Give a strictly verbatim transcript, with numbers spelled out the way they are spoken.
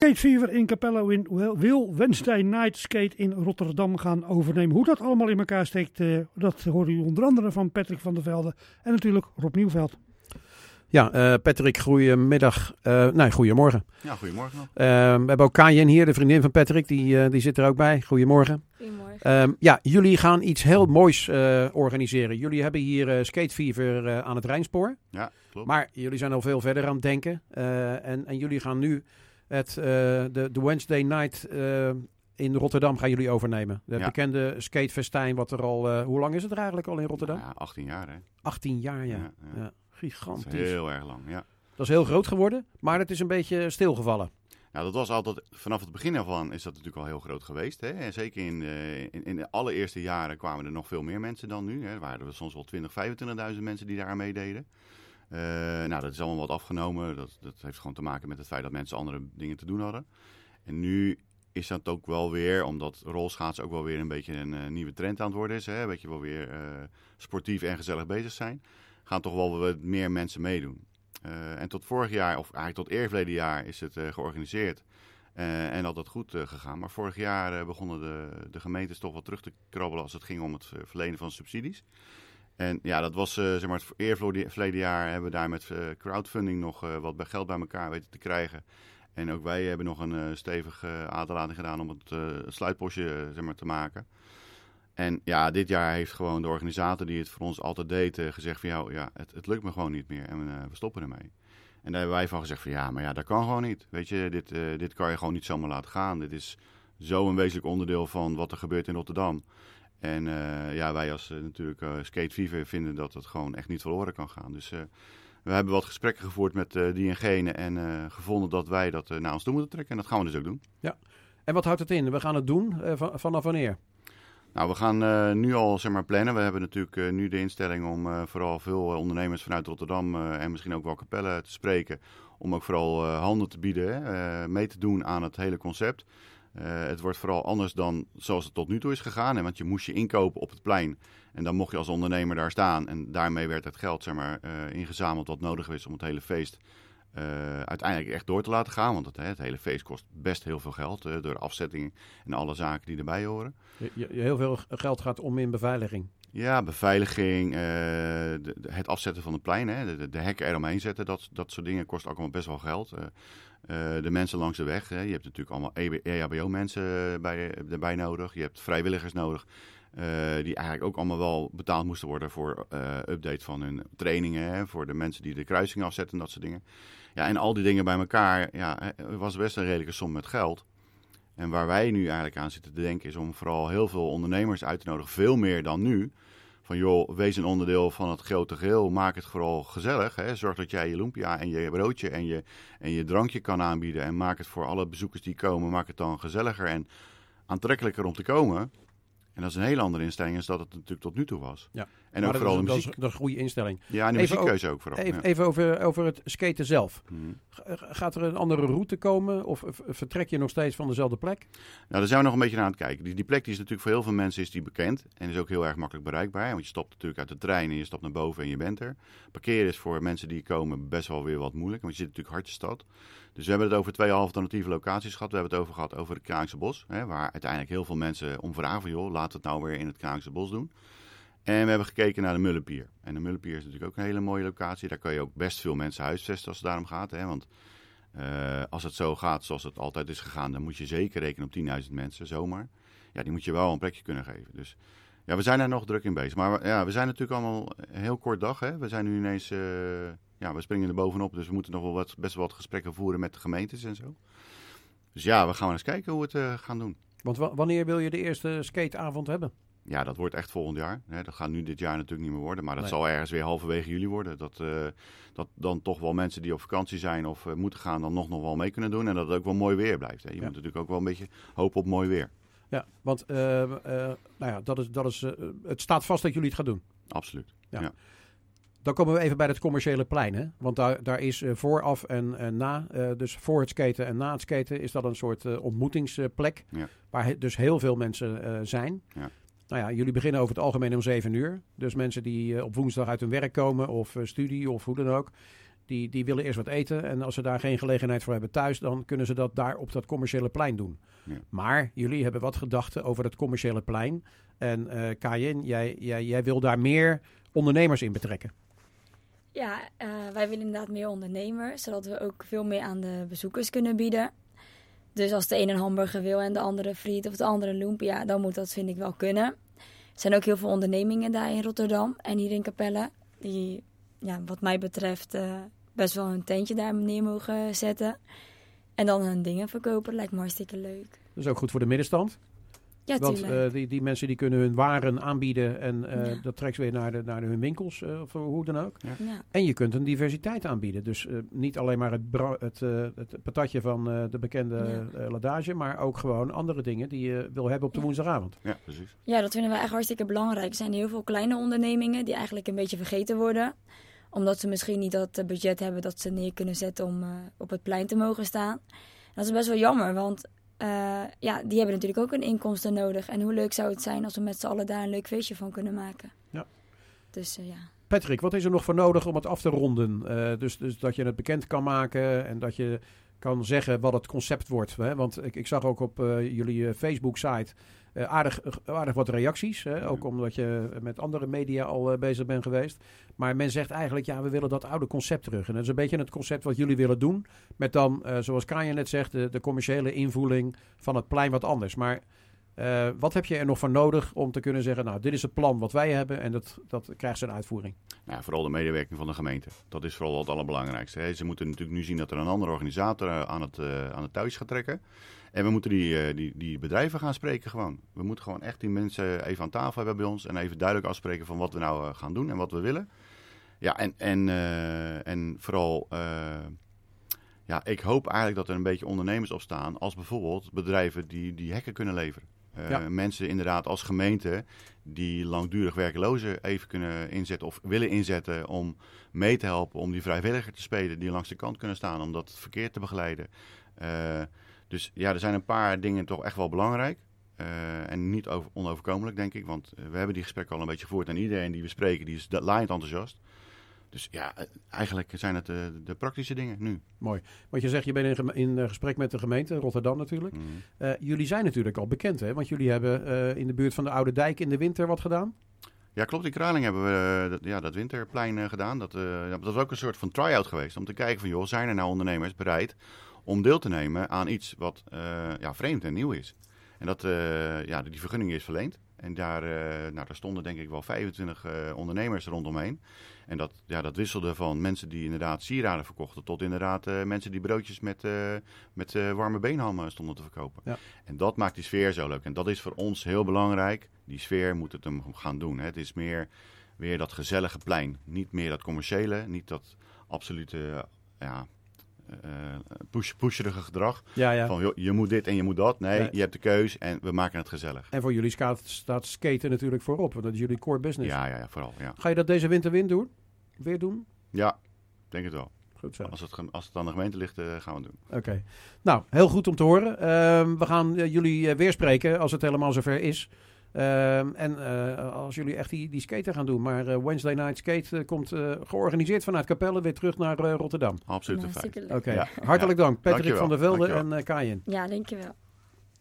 Skate Fever in Capello in wil Wednesday Night Skate in Rotterdam gaan overnemen. Hoe dat allemaal in elkaar steekt, uh, dat hoorde u onder andere van Patrick van der Velde en natuurlijk Rob Nieuwveld. Ja, uh, Patrick, goedemiddag. Uh, nee, goedemorgen. Ja, goedemorgen. Uh, we hebben ook Kajen hier, de vriendin van Patrick, die, uh, die zit er ook bij. Goedemorgen. Goedemorgen. Um, ja, jullie gaan iets heel moois uh, organiseren. Jullie hebben hier uh, Skate Fever uh, aan het Rijnspoor. Ja, klopt. Maar jullie zijn al veel verder aan het denken. Uh, en, en jullie gaan nu het, uh, de, de Wednesday Night uh, in Rotterdam gaan jullie overnemen. Het ja. bekende skatefestijn wat er al... Uh, hoe lang is het er eigenlijk al in Rotterdam? Nou ja, achttien jaar hè. achttien jaar, ja. ja, ja. ja. Gigantisch. Dat is heel erg lang, ja. Dat is heel groot geworden, maar het is een beetje stilgevallen. Nou, dat was altijd, vanaf het begin ervan is dat natuurlijk al heel groot geweest. Hè? En zeker in, uh, in, in de allereerste jaren kwamen er nog veel meer mensen dan nu. Hè? Er waren er soms wel twintig, vijfentwintigduizend mensen die daar aan meededen. Uh, nou, dat is allemaal wat afgenomen. Dat, dat heeft gewoon te maken met het feit dat mensen andere dingen te doen hadden. En nu is dat ook wel weer, omdat rolschaatsen ook wel weer een beetje een uh, nieuwe trend aan het worden is. Hè? Een beetje wel weer uh, sportief en gezellig bezig zijn. Gaan toch wel wat meer mensen meedoen. Uh, en tot vorig jaar, of eigenlijk tot eerverleden jaar, is het uh, georganiseerd. Uh, en altijd goed uh, gegaan. Maar vorig jaar uh, begonnen de, de gemeentes toch wat terug te krabbelen als het ging om het uh, verlenen van subsidies. En ja, dat was, uh, zeg maar, het eerverleden jaar hebben we daar met uh, crowdfunding nog uh, wat bij geld bij elkaar weten te krijgen. En ook wij hebben nog een uh, stevige uh, aderlating gedaan om het uh, sluitpostje uh, zeg maar, te maken. En ja, dit jaar heeft gewoon de organisator die het voor ons altijd deed uh, gezegd van jou, ja, het, het lukt me gewoon niet meer en uh, we stoppen ermee. En daar hebben wij van gezegd van ja, maar ja, dat kan gewoon niet. Weet je, dit, uh, dit kan je gewoon niet zomaar laten gaan. Dit is zo een wezenlijk onderdeel van wat er gebeurt in Rotterdam. En uh, ja, wij als uh, natuurlijk uh, Skate Fever vinden dat het gewoon echt niet verloren kan gaan. Dus uh, we hebben wat gesprekken gevoerd met uh, die en gene en uh, gevonden dat wij dat uh, naar ons toe moeten trekken. En dat gaan we dus ook doen. Ja. En wat houdt het in? We gaan het doen uh, van, vanaf wanneer? Nou, we gaan uh, nu al zeg maar, plannen. We hebben natuurlijk uh, nu de instelling om uh, vooral veel uh, ondernemers vanuit Rotterdam uh, en misschien ook wel Capelle te spreken. Om ook vooral uh, handen te bieden, uh, mee te doen aan het hele concept. Uh, het wordt vooral anders dan zoals het tot nu toe is gegaan. Hè, want je moest je inkopen op het plein. En dan mocht je als ondernemer daar staan. En daarmee werd het geld zeg maar, uh, ingezameld wat nodig is om het hele feest uh, uiteindelijk echt door te laten gaan. Want het, hè, het hele feest kost best heel veel geld. Uh, door de afzettingen en alle zaken die erbij horen. Je, je, heel veel geld gaat om in beveiliging. Ja, beveiliging, uh, de, de, het afzetten van het plein, hè, de, de hekken eromheen zetten, dat, dat soort dingen kost ook allemaal best wel geld. Uh, uh, de mensen langs de weg, hè, je hebt natuurlijk allemaal E H B O-mensen bij, erbij nodig. Je hebt vrijwilligers nodig, uh, die eigenlijk ook allemaal wel betaald moesten worden voor uh, update van hun trainingen, hè, voor de mensen die de kruisingen afzetten en dat soort dingen. Ja, en al die dingen bij elkaar, ja, was best een redelijke som met geld. En waar wij nu eigenlijk aan zitten te denken is om vooral heel veel ondernemers uit te nodigen, veel meer dan nu. Van joh, wees een onderdeel van het grote geheel, maak het vooral gezellig. Hè? Zorg dat jij je lumpia en je broodje en je, en je drankje kan aanbieden. En maak het voor alle bezoekers die komen, maak het dan gezelliger en aantrekkelijker om te komen. En dat is een hele andere instelling dan dat het natuurlijk tot nu toe was. Ja. En maar ook vooral dat, de is, muziek. Dat is, dat is een goede instelling. Ja, en de even muziekkeuze over, ook vooral. Even, ja. even over, over het skaten zelf. Hmm. Gaat er een andere route komen of vertrek je nog steeds van dezelfde plek? Nou, daar zijn we nog een beetje naar aan het kijken. Die, die plek die is natuurlijk voor heel veel mensen is die bekend. En is ook heel erg makkelijk bereikbaar. Want je stapt natuurlijk uit de trein en je stapt naar boven en je bent er. Parkeren is voor mensen die komen best wel weer wat moeilijk. Want je zit natuurlijk hartje stad. Dus we hebben het over twee alternatieve locaties gehad. We hebben het over gehad over het Kralingse Bos. Hè, waar uiteindelijk heel veel mensen om vragen van joh, laten we het nou weer in het Kralingse Bos doen. En we hebben gekeken naar de Mullenpier. En de Mullenpier is natuurlijk ook een hele mooie locatie. Daar kan je ook best veel mensen huisvesten als het daarom gaat. Hè? Want uh, als het zo gaat zoals het altijd is gegaan, dan moet je zeker rekenen op tienduizend mensen zomaar. Ja, die moet je wel een plekje kunnen geven. Dus ja, we zijn daar nog druk in bezig. Maar ja, we zijn natuurlijk allemaal een heel kort dag. Hè? We zijn nu ineens, uh, ja, we springen er bovenop. Dus we moeten nog wel wat, best wel wat gesprekken voeren met de gemeentes en zo. Dus ja, we gaan eens kijken hoe we het uh, gaan doen. Want w- wanneer wil je de eerste skateavond hebben? Ja, dat wordt echt volgend jaar. Hè. Dat gaat nu dit jaar natuurlijk niet meer worden. Maar dat Nee. zal ergens weer halverwege juli worden. Dat, uh, dat dan toch wel mensen die op vakantie zijn of uh, moeten gaan dan nog, nog wel mee kunnen doen. En dat het ook wel mooi weer blijft. Hè. Je Ja. moet natuurlijk ook wel een beetje hopen op mooi weer. Ja, want uh, uh, nou ja, dat is, dat is, uh, het staat vast dat jullie het gaan doen. Absoluut. Ja. Ja. Dan komen we even bij het commerciële plein. Hè? Want daar, daar is uh, vooraf en, en na, uh, dus voor het skaten en na het skaten, is dat een soort uh, ontmoetingsplek. Ja. Waar he, dus heel veel mensen uh, zijn. Ja. Nou ja, jullie beginnen over het algemeen om zeven uur. Dus mensen die uh, op woensdag uit hun werk komen of uh, studie of hoe dan ook. die, die willen eerst wat eten. En als ze daar geen gelegenheid voor hebben thuis, dan kunnen ze dat daar op dat commerciële plein doen. Ja. Maar jullie hebben wat gedachten over dat commerciële plein. En uh, Kayin, jij, jij, jij wil daar meer ondernemers in betrekken. Ja, uh, wij willen inderdaad meer ondernemers, zodat we ook veel meer aan de bezoekers kunnen bieden. Dus als de ene een hamburger wil en de andere friet of de andere lumpia, dan moet dat, vind ik, wel kunnen. Er zijn ook heel veel ondernemingen daar in Rotterdam en hier in Capelle, die, ja, wat mij betreft, uh, best wel hun tentje daar neer mogen zetten. En dan hun dingen verkopen, lijkt me hartstikke leuk. Dat is ook goed voor de middenstand. Ja, Want uh, die, die mensen die kunnen hun waren aanbieden en uh, ja. dat trekt ze weer naar, de, naar de hun winkels uh, of hoe dan ook. Ja. Ja. En je kunt een diversiteit aanbieden. Dus uh, niet alleen maar het, bra- het, uh, het patatje van uh, de bekende Ja. uh, ladage, maar ook gewoon andere dingen die je wil hebben op de Ja. woensdagavond. Ja, precies. Ja, dat vinden wij echt hartstikke belangrijk. Er zijn heel veel kleine ondernemingen die eigenlijk een beetje vergeten worden. Omdat ze misschien niet dat budget hebben dat ze neer kunnen zetten om uh, op het plein te mogen staan. En dat is best wel jammer, want uh, ja, die hebben natuurlijk ook een inkomsten nodig. En hoe leuk zou het zijn als we met z'n allen daar een leuk feestje van kunnen maken. Ja. Dus uh, ja. Patrick, wat is er nog voor nodig om het af te ronden? Uh, dus, dus dat je het bekend kan maken en dat je kan zeggen wat het concept wordt. Hè? Want ik, ik zag ook op uh, jullie uh, Facebook-site uh, aardig, uh, aardig wat reacties. Hè? Ook omdat je met andere media al uh, bezig bent geweest. Maar men zegt eigenlijk, ja, we willen dat oude concept terug. En dat is een beetje het concept wat jullie willen doen. Met dan, uh, zoals Kaja net zegt, de, de commerciële invoeling van het plein wat anders. Maar uh, wat heb je er nog voor nodig om te kunnen zeggen, nou, dit is het plan wat wij hebben en dat, dat krijgt zijn uitvoering? Nou, vooral de medewerking van de gemeente. Dat is vooral het allerbelangrijkste. Hè. Ze moeten natuurlijk nu zien dat er een andere organisator aan het, uh, aan het thuis gaat trekken. En we moeten die, uh, die, die bedrijven gaan spreken gewoon. We moeten gewoon echt die mensen even aan tafel hebben bij ons en even duidelijk afspreken van wat we nou uh, gaan doen en wat we willen. Ja, en, en, uh, en vooral, uh, ja, ik hoop eigenlijk dat er een beetje ondernemers op staan als bijvoorbeeld bedrijven die, die hekken kunnen leveren. Uh, ja. Mensen inderdaad als gemeente die langdurig werklozen even kunnen inzetten of willen inzetten om mee te helpen om die vrijwilliger te spelen die langs de kant kunnen staan om dat verkeer te begeleiden. Uh, dus ja, er zijn een paar dingen toch echt wel belangrijk uh, en niet over, onoverkomelijk denk ik, want uh, we hebben die gesprekken al een beetje gevoerd en iedereen die we spreken die is laaiend enthousiast. Dus ja, eigenlijk zijn het de, de praktische dingen nu. Mooi. Want je zegt, je bent in, in gesprek met de gemeente, Rotterdam natuurlijk. Mm. Uh, jullie zijn natuurlijk al bekend, hè? Want jullie hebben uh, in de buurt van de Oude Dijk in de winter wat gedaan. Ja, klopt. In Kraling hebben we uh, dat, ja, dat winterplein uh, gedaan. Dat, uh, dat was ook een soort van try-out geweest. Om te kijken van, joh, zijn er nou ondernemers bereid om deel te nemen aan iets wat uh, ja, vreemd en nieuw is. En dat, uh, ja, die vergunning is verleend. En daar, uh, nou, daar stonden denk ik wel vijfentwintig uh, ondernemers rondomheen. En dat, ja, dat wisselde van mensen die inderdaad sieraden verkochten tot inderdaad uh, mensen die broodjes met, uh, met uh, warme beenhammen stonden te verkopen. Ja. En dat maakt die sfeer zo leuk. En dat is voor ons heel belangrijk. Die sfeer moet het hem gaan doen. Hè. Het is meer weer dat gezellige plein. Niet meer dat commerciële, niet dat absolute uh, ja, uh, push, pusherige gedrag. Ja, ja. Van joh, je moet dit en je moet dat. Nee, ja. Je hebt de keus en we maken het gezellig. En voor jullie staat, staat skaten natuurlijk voorop. Want dat is jullie core business. Ja, ja, ja vooral. Ja. Ga je dat deze winter weer doen? Weer doen? Ja, denk het wel. Goed zo. Als het, als het aan de gemeente ligt, uh, gaan we het doen. Oké. Okay. Nou, heel goed om te horen. Uh, we gaan uh, jullie uh, weer spreken als het helemaal zover is. Uh, en uh, als jullie echt die, die skaten gaan doen. Maar uh, Wednesday Night Skate uh, komt uh, georganiseerd vanuit Capelle weer terug naar uh, Rotterdam. Absoluut een feit. Oké. Okay. Ja. Hartelijk dank. Patrick Dankjewel. van der Velde Dankjewel. en uh, Kayin. Ja, dankjewel.